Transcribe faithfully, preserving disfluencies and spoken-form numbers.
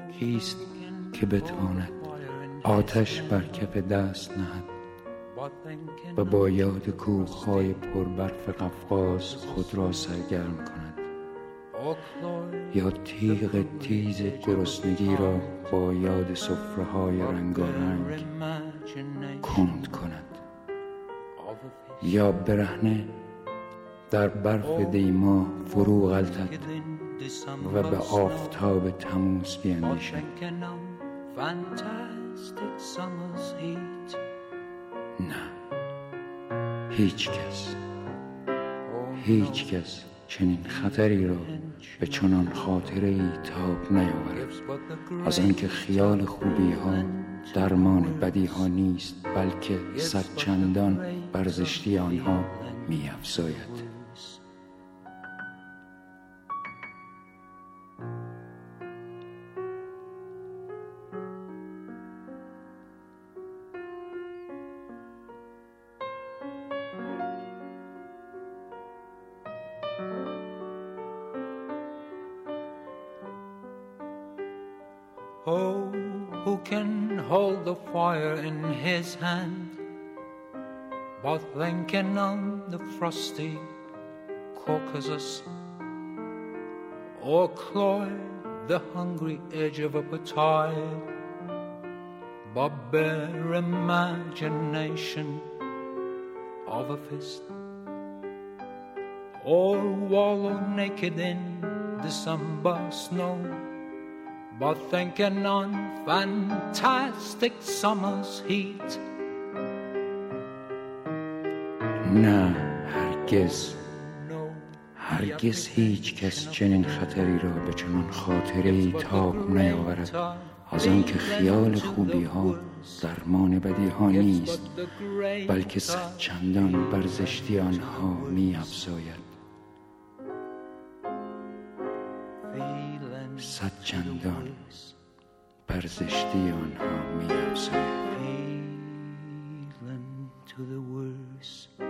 کیست که بتواند آتش بر کف دست نهد و با یاد کوه‌های پربرف قفقاز خود را سرگرم کند، یا تیغ تیز گرسنگی را با یاد سفره‌های رنگارنگ کند کند، یا برهنه در برف دیما فرو غلطد و به آفتاب تموز بیندیشد. نه، هیچ کس هیچ کس چنین خطری را به چنان خاطره ای تاب نیاورد، از آنکه خیال خوبی ها درمان بدی ها نیست، بلکه صد چندان بر زشتی آنها می افزاید. Oh, who can hold the fire in his hand, but thinking on the frosty Caucasus, or cloy the hungry edge of a tide, but bare imagination of a fist, or wallow naked in December snow, but thinking on fantastic summer's heat. نه، هرگز هرگز هیچ کس چنین خطری را به چنان خاطره‌ای تاب نیاورد، از آنکه خیال خوبی ها درمان بدی ها نیست، بلکه صد چندان بر زشتی آنها می افزاید. صد چندان بر زشتی آنها می افزاید. To the worst